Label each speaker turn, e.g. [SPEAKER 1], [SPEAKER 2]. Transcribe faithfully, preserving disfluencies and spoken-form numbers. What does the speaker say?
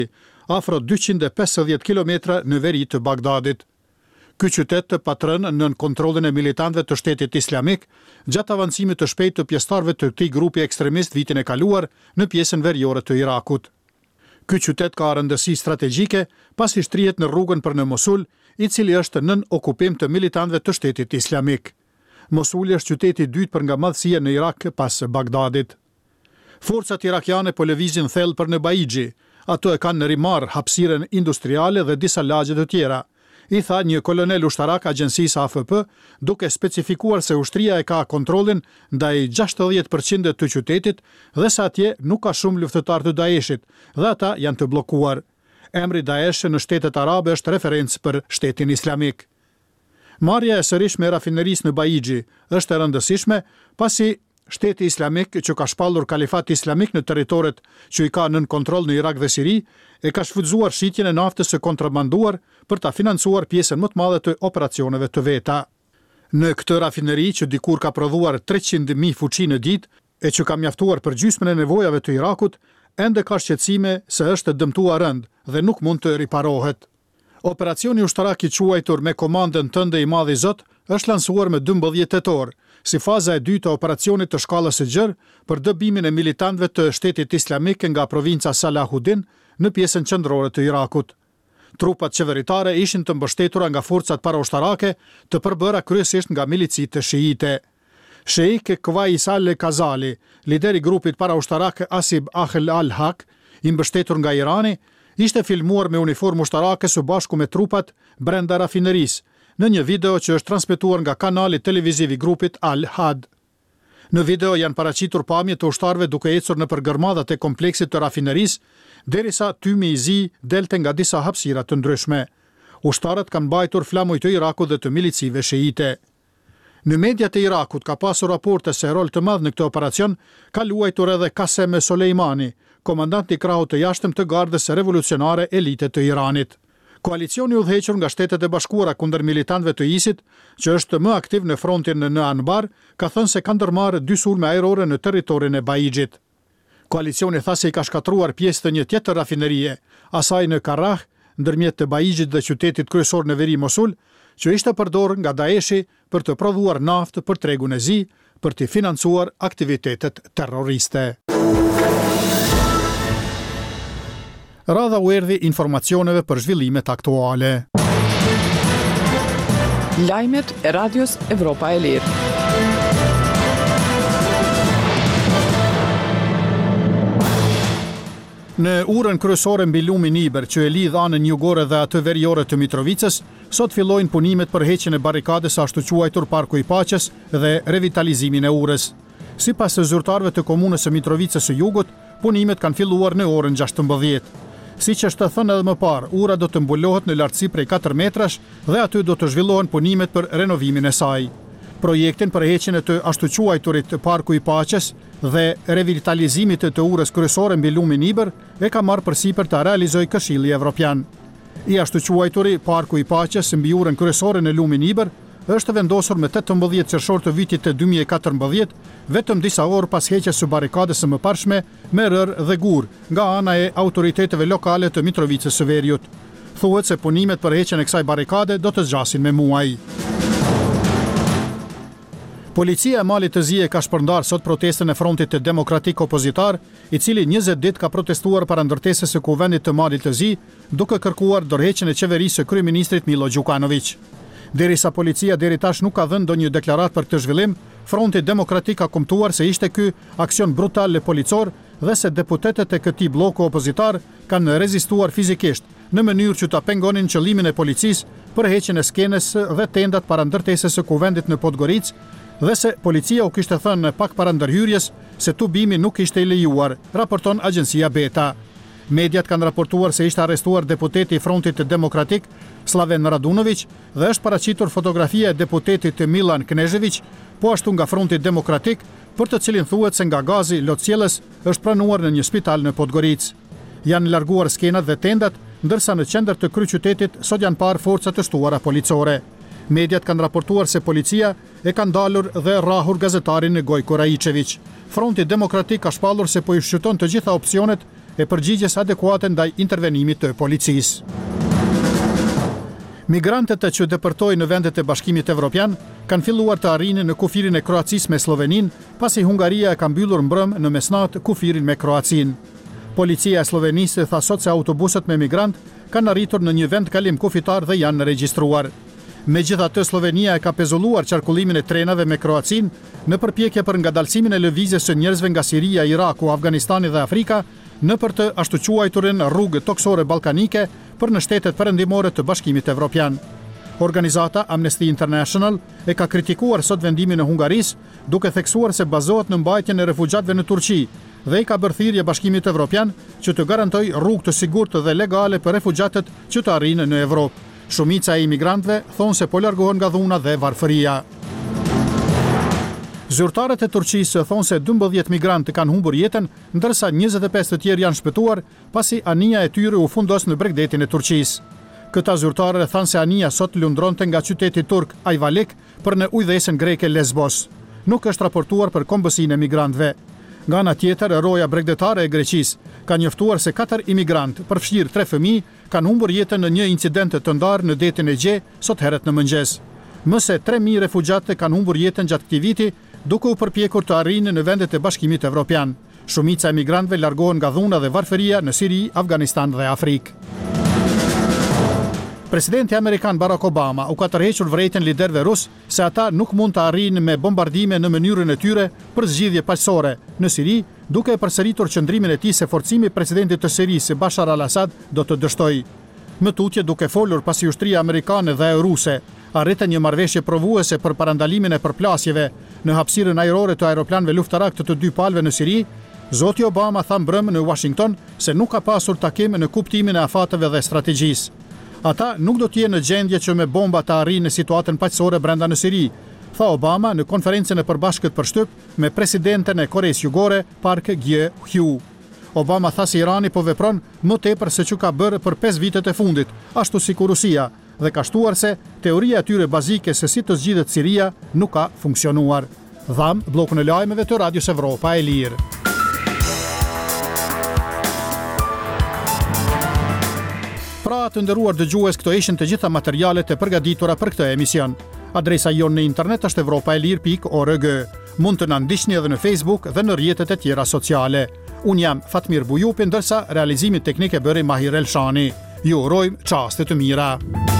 [SPEAKER 1] afro dyqind e pesëdhjetë kilometra në veri të Bagdadit. Ky qytet të patrën nën kontrollin e militantëve të Shtetit Islamik gjatë avancimit të shpejtë të pjesëtarëve të këtij grupi ekstremist vitin e kaluar në pjesën veriore të Irakut. Ky qytet ka rëndësi strategjike pasi shtrihet në rrugën për në Mosul, i cili është nën okupim të militantëve të Shtetit Islamik. Mosuli është qyteti i dytë për nga madhësia në Irak pas Bagdadit. Forcat irakiane po lëvizin thellë për në Baigji, ato e kanë në rimar hapësirën industriale dhe disa lagje të tjera, i tha një kolonel ushtarak agjensisë A F P, duke specifikuar se ushtria e ka kontrollin ndaj gjashtëdhjetë përqind të qytetit dhe se atje nuk ka shumë luftëtar të Daeshit dhe ata janë të bllokuar. Emri Daesh në Shtetet Arabe është referencë për Shtetin Islamik. Marrja e sërish me rafinerisë në Baigji është e rëndësishme pasi Shteti Islamik, që ka shpallur kalifat islamik në territoret që i ka nën kontroll në Irak dhe Siri, e ka shfrytzuar shitjen e naftës së kontrabanduar për ta financuar pjesën më të madhe të operacioneve të veta. Në këtë rafineri që dikur ka prodhuar treqind mijë fuqi në ditë e që ka mjaftuar për gjysmën e nevojave të Irakut, ende ka shqetësime se është dëmtuar rënd dhe nuk mund të riparohet. Operacioni ushtarak i quajtur me komandën tënde i Madhi Zot është lansuar me dymbëdhjetë tetor, si faza e dytë e operacionit të shkallës së gjerë për dëbimin e militantëve të Shtetit Islamik nga provinca Salahuddin në pjesën qendrore të Irakut. Trupat qeveritare ishin të mbështetura nga forcat paraushtarake të përbëra kryesisht nga milicit të shiite. Sheikh Kwais al-Kazali, lideri i grupit paraushtarak Asib Ahl al-Haq, i mbështetur nga Irani, ishte filmuar me uniformë ushtarake së bashku me trupat brenda rafinerisë, në një video që është transmetuar nga kanali televiziv i grupit Al-Had. Në video janë paraqitur pamje të ushtarëve duke ecur nëpër gërmadhat e kompleksit të rafinerisë, derisa tymi i zi delte nga disa hapësira të ndryshme. Ushtarët kanë mbajtur flamuj të Irakut dhe të milicive shiite. Në mediat e Irakut ka pasur raporte se rol të madh në këtë operacion ka luajtur edhe Qasem Soleimani, komandant i krahut të jashtëm të gardës revolucionare elite të Iranit. Koalicioni udhëhequr nga Shtetet e Bashkuara kundër militantëve të ISIT, që është më aktiv në frontin në Anbar, ka thënë se ka ndërmarrë dy sulme ajrore në territorin e Baigjit. Koalicioni tha se i ka shkatruar pjesë të një tjetër rafinerie, asaj në Karrah, ndërmjet të Baigjit dhe qytetit kryesor në veri Mosul, që ishte përdorur nga Daeshi për të prodhuar naftë për tregun e zi, për të financuar aktivitetet terroriste. Radha u erdhi informacioneve për zhvillimet aktuale.
[SPEAKER 2] Lajmet e Radios Evropa e Lirë.
[SPEAKER 1] Në urën kryesore mbi lumin Iber, që e lidh anën jugore dhe atë veriore të Mitrovicës, sot fillojnë punimet për heqjen e barikades ashtu quajtur Parku i Paqes dhe revitalizimin e urës. Sipas të zyrtarëve të komunës së Mitrovicës së Jugut, punimet kanë filluar në orën gjashtëmbëdhjetë. Siç është thënë edhe më parë, ura do të mbulohet në lartësi prej katër metrash dhe aty do të zhvillohen punimet për renovimin e saj. Projektin për heqjen e të ashtu quajturit Parku i Paqes dhe revitalizimit të urës kryesore mbi lumin Iber e ka marrë përsipër ta realizojë Këshilli Evropian. I ashtu quajturi Parku i Paqes mbi urën kryesore në lumin Iber është vendosur me tetëmbëdhjetë qershor të vitit të dy mijë e katërmbëdhjetë, vetëm disa orë pas heqjes së barikades së mëparshme me rër dhe gur nga ana e autoriteteve lokale të Mitrovicës së Veriut. Thuhet se punimet për heqjen e kësaj barikade do të zgjasin me muaj. Policia e Malit të Zi e ka shpërndar sot protestën e Frontit të Demokratik Opozitar, i cili njëzet ditë ka protestuar para ndërtesës së Kuvendit të Malit të Zi, duke kërkuar dorëheqjen e qeverisë së kryeministrit Milo Đukanović. Derisa policia deri tash nuk ka dhënë ndonjë deklaratë për këtë zhvillim, Fronti Demokratik ka kumtuar se ishte ky aksion brutal policor dhe se deputetët e këtij bloku opozitar kanë rezistuar fizikisht në mënyrë që ta pengonin qëllimin e policisë për heqjen e skenës dhe tendat para ndërtesës së Kuvendit në Podgoricë, dhe se policia u kishte thënë pak para ndërhyrjes se tubimi nuk ishte i lejuar, raporton agjencia Beta. Mediat kanë raportuar se ishte arrestuar deputeti i Frontit Demokratik Slaven Radunović dhe është paraqitur fotografia e deputetit Milan Knežević, po ashtu nga Fronti Demokratik, për të cilin thuhet se nga gazi lotësjellës është pranuar në një spital në Podgoricë. Janë larguar skenat dhe tendat, ndërsa në qendër të kryeqytetit sot janë parë forca të shtuara policore. Mediat kanë raportuar se policia e ka ndalur dhe rrahur gazetarin Gojko Raičević. Fronti Demokratik ka shpallur se po i shqyrton të gjitha opsionet e përgjigjes adekuate ndaj intervenimit të policisë. Migrantët që depërtojnë në vendet e Bashkimit Evropian kanë filluar të arrinë në kufirin e Kroacisë me Slovenin, pasi Hungaria e ka mbyllur mbrëm në mesnatë kufirin me Kroacinë. Policia e Slovenisë tha sot se autobuset me migrant kanë arritur në një vend kalim kufitar dhe janë regjistruar. Megjithatë, Slovenia e ka pezulluar qarkullimin e trenave me Kroacinë në përpjekje për ngadalësimin e lëvizjes së njerëzve nga Siria, Iraku, Afganistani dhe Afrika në për të ashtu quajturin rrugë toksore ballkanike për në shtetet perëndimore të Bashkimit Evropian. Organizata Amnesty International e ka kritikuar sot vendimin e Hungarisë, duke theksuar se bazohet në mbajtjen e refugjatëve në Turqi dhe i ka bërë thirrje Bashkimit Evropian që të garantojë rrugë të sigurtë dhe legale për refugjatët që të arrijnë në Evropë. Shumica e imigrantëve thonë se po largohen nga dhuna dhe varfëria. Zyrtarët e Turqisë thonë se dymbëdhjetë migrantë kanë humbur jetën, ndërsa njëzet e pesë të tjerë janë shpëtuar pasi anija e tyre u fundos në bregdetin e Turqisë. Këta zyrtarë thanë se anija sot lundronte nga qyteti turk Ayvalik për në ujëdhesën greke Lesbos. Nuk është raportuar për kombësinë e migrantëve. Nga ana tjetër, roja bregdetare e Greqisë ka njoftuar se katër imigrantë, përfshirë tre fëmijë, kanë humbur jetën në një incident të ndarë në detin e Gje sot herët në mëngjes. Më se tre mijë refugjatë kanë humbur jetën gjatë këtij viti, duke u përpjekur të arrijnë në vendet e Bashkimit Evropian. Shumica e migrantëve largohen nga dhuna dhe varfëria në Siri, Afganistan dhe Afrikë. Presidenti amerikan Barack Obama u ka tërhequr vërejtjen liderëve rus se ata nuk mund të arrijnë me bombardime në mënyrën e tyre për zgjidhje paqësore në Siri, duke e përsëritur qëndrimin e tij se forcimi i presidentit të Sirisë Bashar al-Assad do të dështojë. Më tutje, duke folur pasi ushtria amerikane dhe ruse arritën një marrëveshje provuese për parandalimin e përplasjeve në hapësirën ajrore të aeroplanëve luftarak të të dy palëve në Siri, zoti Obama tha mbrëmë në Washington se nuk ka pasur takim në kuptimin e afateve dhe strategjisë. Ata nuk do të jenë në gjendje që me bomba të arrijnë në situatën paqësore brenda në Siri, tha Obama në konferencën e përbashkët për shtyp me presidenten e Koreas Jugore, Park Geun-hye. Obama tha se Irani po vepron më tepër se që ka bërë për pesë vitet e fundit, ashtu si Rusia, dhe ka shtuar se teoria e tyre bazike se si të zgjidhet Siria nuk ka funksionuar. Dham bllokun e lajmeve të Radios Evropa e Lirë. Pra të nderuar dëgjues, këto ishin të gjitha materialet e përgatitura për këtë emision. Adresa jonë në internet është evropaelir pikë org. Mund të na ndiqni edhe në Facebook dhe në rrjetet e tjera sociale. Unë jam Fatmir Bujupi, ndërsa realizimin teknik e bëri Mahir Elshani. Ju urojmë çaste të mira.